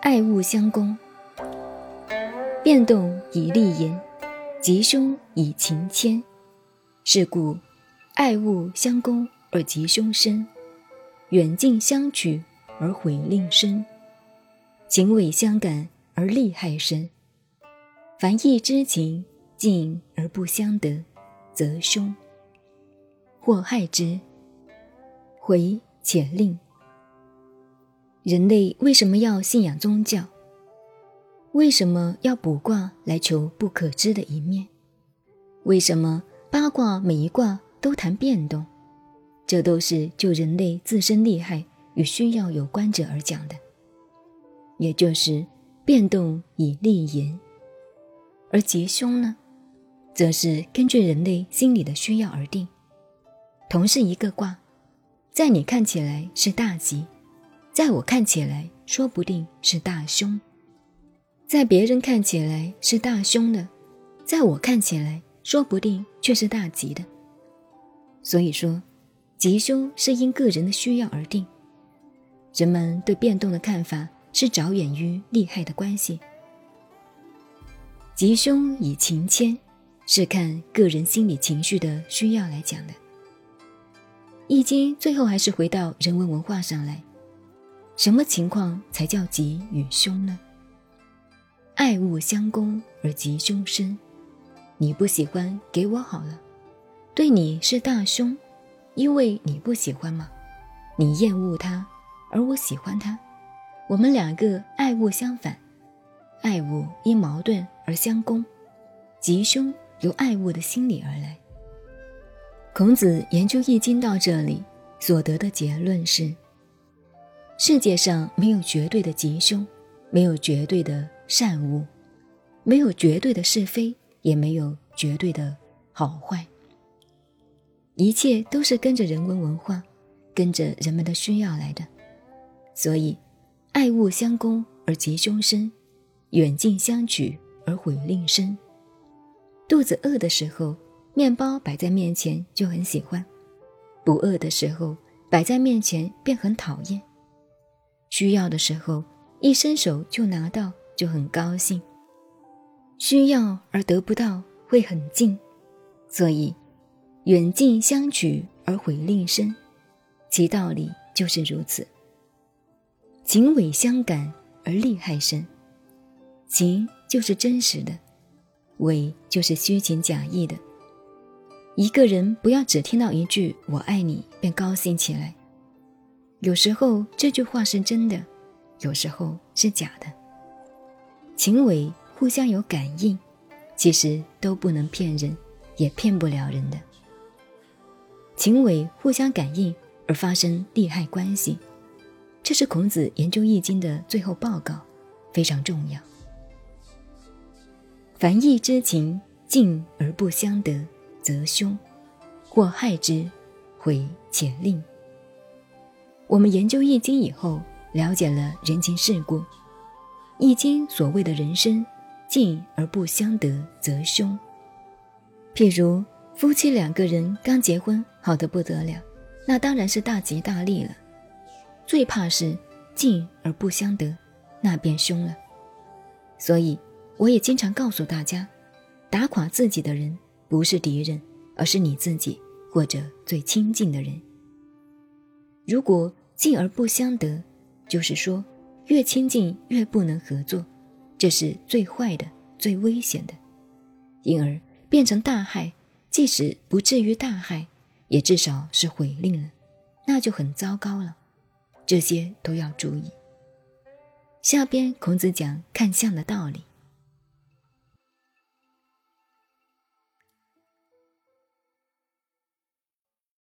爱恶相攻，变动以利言，吉凶以情牵。是故爱恶相攻而吉凶生，远近相取而毁令生，情伪相感而利害生。凡异之情，近而不相得，则凶；或害之，毁且令。人类为什么要信仰宗教？为什么要卜卦来求不可知的一面？为什么八卦每一卦都谈变动？这都是就人类自身利害与需要有关者而讲的，也就是变动以利言。而吉凶呢，则是根据人类心理的需要而定。同是一个卦，在你看起来是大吉，在我看起来说不定是大凶；在别人看起来是大凶的，在我看起来说不定却是大吉的。所以说，吉凶是因个人的需要而定。人们对变动的看法是着眼于利害的关系。吉凶以情牵，是看个人心理情绪的需要来讲的。易经最后还是回到人文文化上来，什么情况才叫吉与凶呢？爱恶相攻而吉凶生，你不喜欢给我好了，对你是大凶，因为你不喜欢嘛，你厌恶他，而我喜欢他，我们两个爱恶相反，爱恶因矛盾而相攻，吉凶由爱恶的心理而来。孔子研究易经到这里所得的结论是，世界上没有绝对的吉凶，没有绝对的善恶，没有绝对的是非，也没有绝对的好坏，一切都是跟着人文文化，跟着人们的需要来的。所以爱恶相攻而吉凶生，远近相取而毁令生。肚子饿的时候，面包摆在面前就很喜欢，不饿的时候摆在面前便很讨厌，需要的时候一伸手就拿到就很高兴，需要而得不到会很近。所以远近相取而毁令生，其道理就是如此。情伪相感而利害生，情就是真实的，伪就是虚情假意的。一个人不要只听到一句我爱你便高兴起来，有时候这句话是真的，有时候是假的。情伪互相有感应，其实都不能骗人，也骗不了人的。情伪互相感应而发生利害关系，这是孔子研究易经的最后报告，非常重要。凡异之情，近而不相得，则凶；或害之，毁且令。我们研究易经以后，了解了人情世故。易经所谓的人生，近而不相得，则凶。譬如夫妻两个人刚结婚，好得不得了，那当然是大吉大利了。最怕是近而不相得，那便凶了。所以我也经常告诉大家，打垮自己的人不是敌人，而是你自己或者最亲近的人。如果近而不相得，就是说越亲近越不能合作，这是最坏的，最危险的，因而变成大害，即使不至于大害，也至少是毁令了，那就很糟糕了。这些都要注意。下边孔子讲看相的道理。